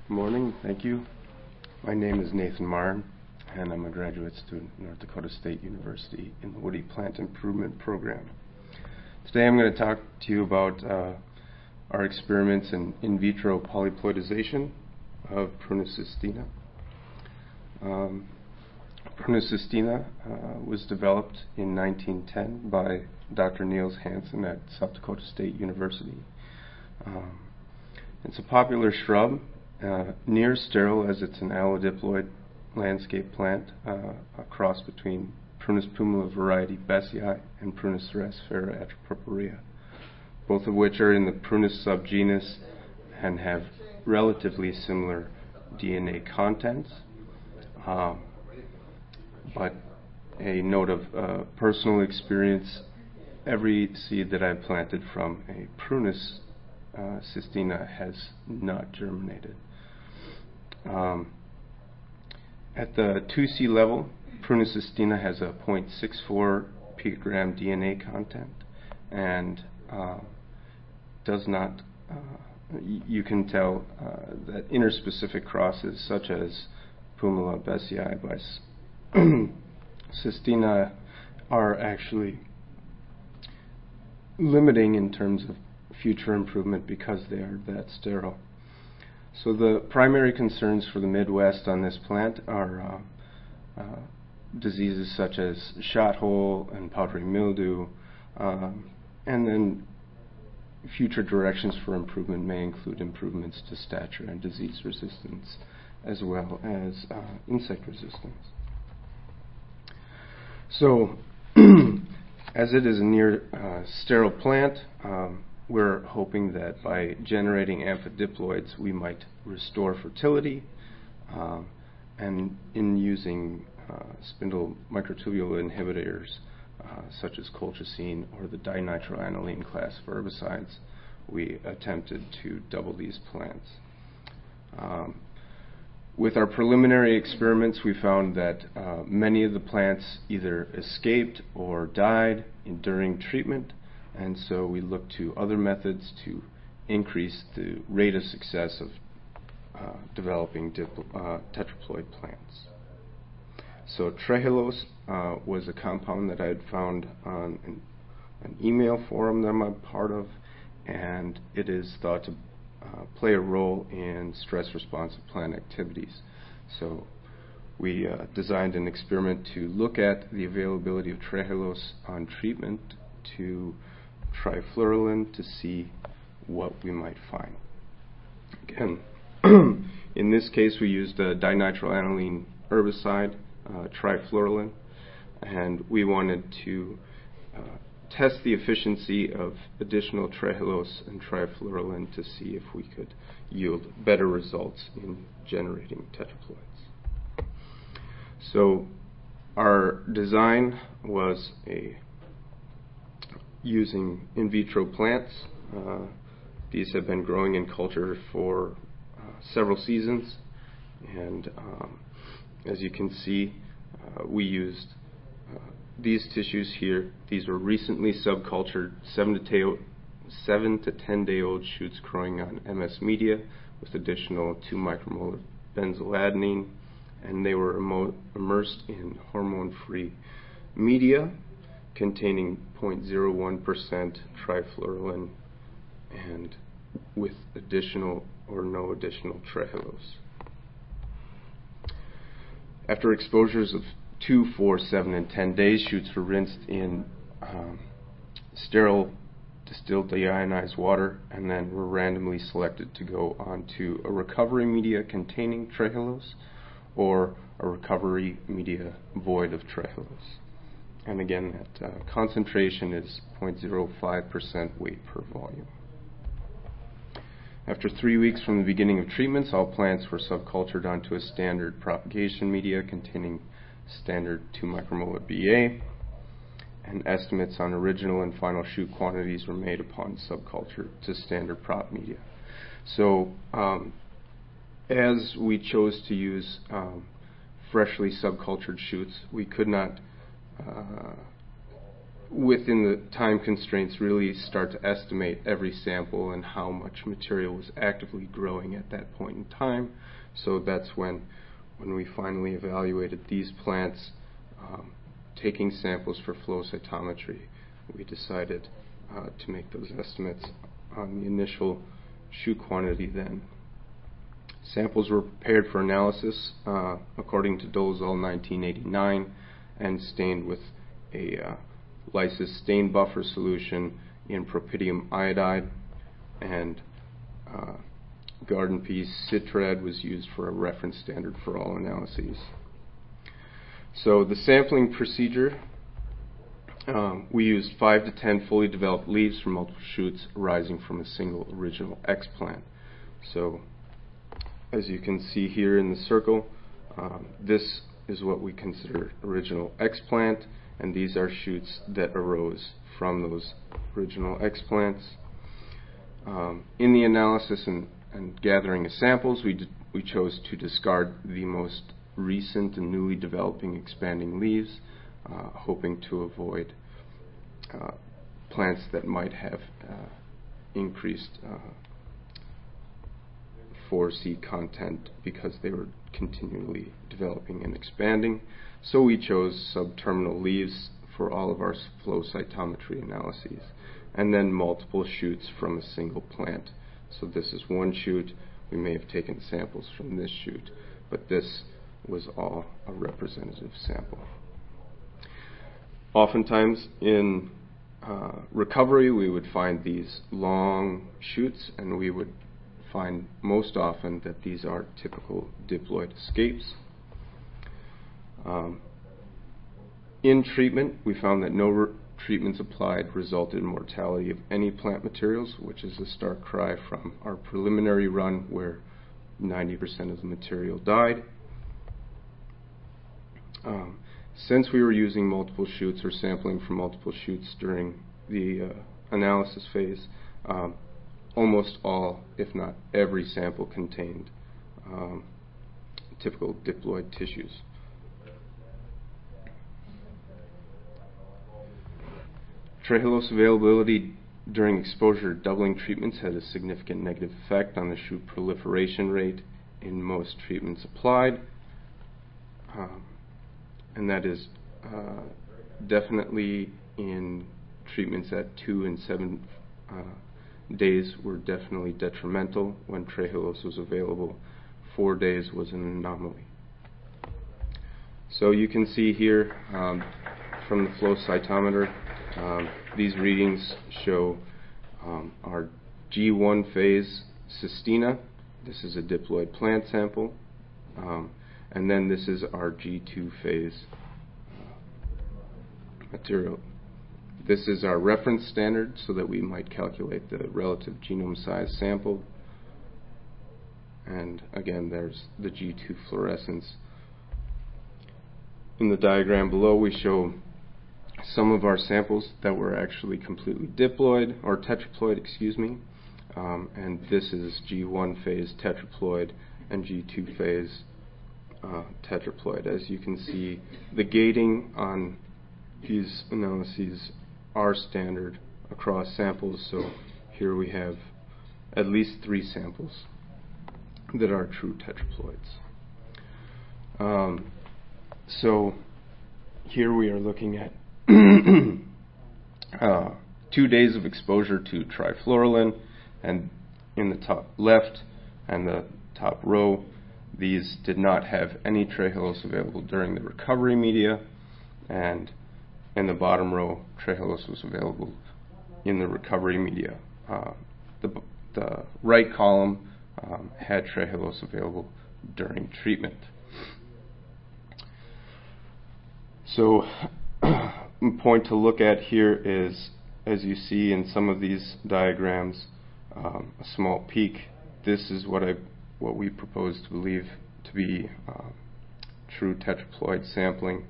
Good morning, thank you. My name is Nathan Marn, and I'm a graduate student at North Dakota State University in the Woody Plant Improvement Program. Today I'm going to talk to you about our experiments in vitro polyploidization of Prunus cystina. Prunus cystina was developed in 1910 by Dr. Niels Hansen at South Dakota State University. It's a popular shrub, near sterile as it's an allodiploid landscape plant, a cross between Prunus pumila variety Besseyi and Prunus cerasifera atropurpurea, both of which are in the Prunus subgenus and have relatively similar DNA contents. But a note of personal experience, every seed that I've planted from a Prunus cystina has not germinated. At the 2C level, Prunus cystina has a 0.64 picogram DNA content and does not, you can tell that interspecific crosses such as Pumila Besseyi by cystina are actually limiting in terms of future improvement because they are that sterile. So the primary concerns for the Midwest on this plant are diseases such as shot hole and powdery mildew, and then future directions for improvement may include improvements to stature and disease resistance, as well as insect resistance. So, as it is a near sterile plant, we're hoping that by generating amphidiploids we might restore fertility, and in using spindle microtubule inhibitors such as colchicine or the dinitroaniline class of herbicides, we attempted to double these plants. With our preliminary experiments, we found that many of the plants either escaped or died during treatment, and so we looked to other methods to increase the rate of success of developing tetraploid plants. So trehalose was a compound that I had found on an email forum that I'm a part of, and it is thought to play a role in stress-responsive plant activities. So we designed an experiment to look at the availability of trehalose on treatment to trifluralin to see what we might find. Again, in this case we used a dinitroaniline herbicide, trifluralin, and we wanted to test the efficiency of additional trehalose and trifluralin to see if we could yield better results in generating tetraploids. So our design was using in vitro plants. These have been growing in culture for several seasons, and as you can see, we used these tissues here. These were recently subcultured 7 to 10 day old shoots growing on MS media with additional 2 micromolar benzoadenine, and they were immersed in hormone-free media containing 0.01% trifluralin and with additional or no additional trehalose. After exposures of 2, 4, 7, and 10 days, shoots were rinsed in sterile distilled deionized water and then were randomly selected to go onto a recovery media containing trehalose or a recovery media void of trehalose. And again, that concentration is 0.05% weight per volume. After 3 weeks from the beginning of treatments, all plants were subcultured onto a standard propagation media containing standard 2 micromolar BA, and estimates on original and final shoot quantities were made upon subculture to standard prop media. So as we chose to use freshly subcultured shoots, we could not within the time constraints, really start to estimate every sample and how much material was actively growing at that point in time. So that's when we finally evaluated these plants, taking samples for flow cytometry, we decided to make those estimates on the initial shoot quantity then. Samples were prepared for analysis according to Dolezal 1989 and stained with a lysis stain buffer solution in propydium iodide, and Garden Peas Citrad was used for a reference standard for all analyses. So the sampling procedure, we used 5 to 10 fully developed leaves from multiple shoots arising from a single original X plant. So as you can see here in the circle, this is what we consider original X plant, and these are shoots that arose from those original X plants. In the analysis and gathering of samples, we chose to discard the most recent and newly developing expanding leaves, hoping to avoid plants that might have increased 4C content because they were continually developing and expanding. So we chose subterminal leaves for all of our flow cytometry analyses, and then multiple shoots from a single plant. So this is one shoot. We may have taken samples from this shoot, but this was all a representative sample. Oftentimes in recovery, we would find these long shoots, and we would find most often that these are typical diploid escapes. In treatment, we found that no treatments applied resulted in mortality of any plant materials, which is a stark cry from our preliminary run where 90% of the material died. Since we were using multiple shoots or sampling from multiple shoots during the analysis phase, almost all, if not every sample contained typical diploid tissues. Trehalose availability during exposure to doubling treatments had a significant negative effect on the shoot proliferation rate in most treatments applied, and that is definitely in treatments at 2 and 7 days were definitely detrimental. When trehalose was available, 4 days was an anomaly. So you can see here from the flow cytometer, these readings show our G1 phase cystina. This is a diploid plant sample. And then this is our G2 phase material. This is our reference standard so that we might calculate the relative genome size sample. And again, there's the G2 fluorescence. In the diagram below, we show some of our samples that were actually completely diploid, or tetraploid, and this is G1 phase tetraploid and G2 phase tetraploid. As you can see, the gating on these analyses are standard across samples, so here we have at least 3 samples that are true tetraploids. So here we are looking at 2 days of exposure to trifluralin, and in the top left and the top row, these did not have any trehalose available during the recovery media, and in the bottom row, trehalose was available in the recovery media. The right column had trehalose available during treatment. So a point to look at here is, as you see in some of these diagrams, a small peak. This is what we propose to believe to be true tetraploid sampling.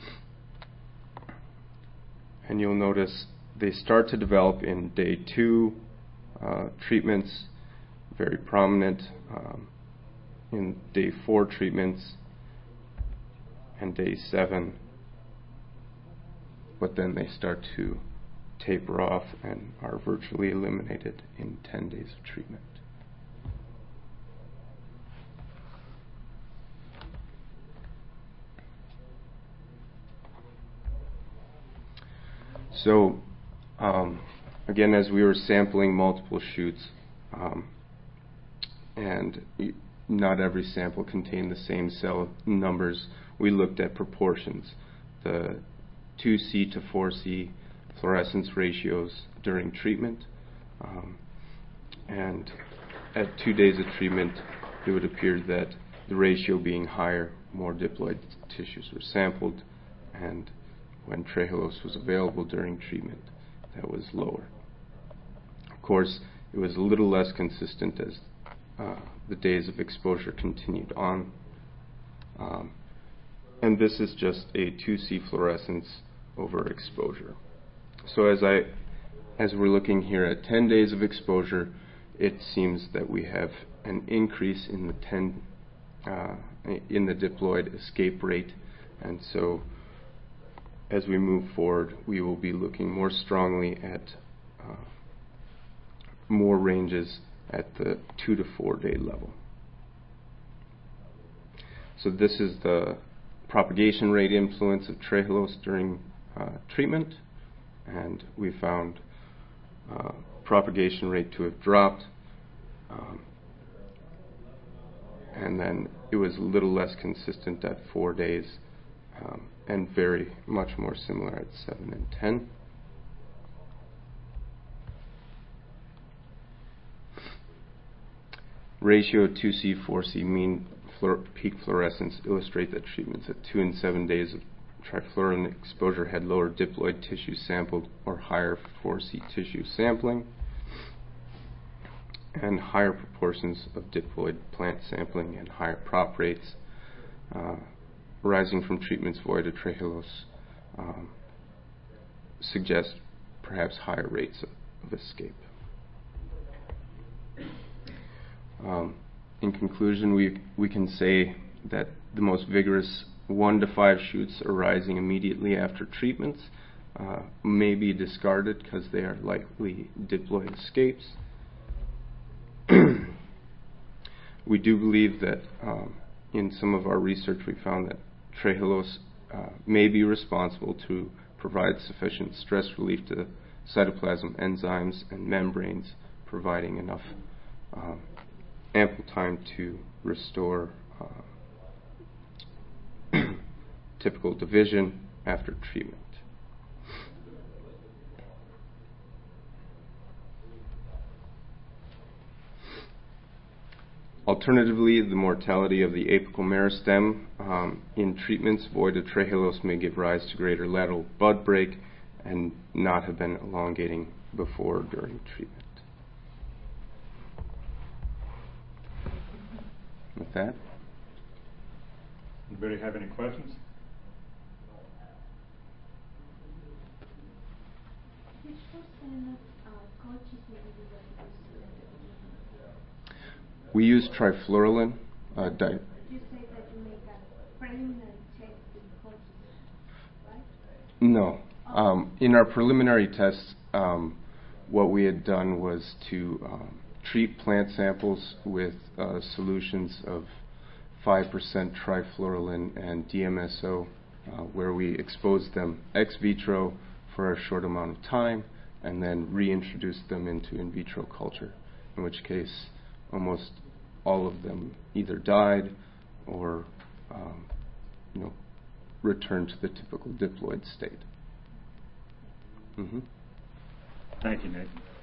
And you'll notice they start to develop in day 2 treatments, very prominent in day 4 treatments, and day 7. but then they start to taper off and are virtually eliminated in 10 days of treatment. So, again, as we were sampling multiple shoots, and not every sample contained the same cell numbers, we looked at proportions, the 2C to 4C fluorescence ratios during treatment, and at 2 days of treatment, it would appear that the ratio being higher, more diploid tissues were sampled, and when trehalose was available during treatment, that was lower. Of course, it was a little less consistent as the days of exposure continued on. And this is just a 2C fluorescence over exposure. So as we're looking here at 10 days of exposure, it seems that we have an increase in the diploid escape rate, and so as we move forward, we will be looking more strongly at more ranges at the 2 to 4 day level. So this is the propagation rate influence of trehalose during treatment, and we found propagation rate to have dropped, and then it was a little less consistent at 4 days, and very much more similar at 7 and 10. Ratio of 2C, 4C mean peak fluorescence illustrate that treatments at 2 and 7 days of trifluorine exposure had lower diploid tissue sampled or higher 4C tissue sampling, and higher proportions of diploid plant sampling and higher prop rates arising from treatments void of trehalose suggest perhaps higher rates of escape. In conclusion, we can say that the most vigorous 1 to 5 shoots arising immediately after treatments may be discarded because they are likely diploid escapes. We do believe that in some of our research we found that trehalose may be responsible to provide sufficient stress relief to cytoplasm enzymes and membranes, providing enough ample time to restore typical division after treatment. Alternatively, the mortality of the apical meristem in treatments void of trehalose may give rise to greater lateral bud break and not have been elongating before or during treatment. With that. Anybody have any questions? Which percent of coaches will be used? We use trifluoralin. You say that you make a preliminary test with coaches, right? No. In our preliminary tests, what we had done was to treat plant samples with solutions of 5% trifluoralin and DMSO, where we exposed them ex vitro for a short amount of time and then reintroduced them into in vitro culture, in which case almost all of them either died or returned to the typical diploid state. Thank you, Nathan.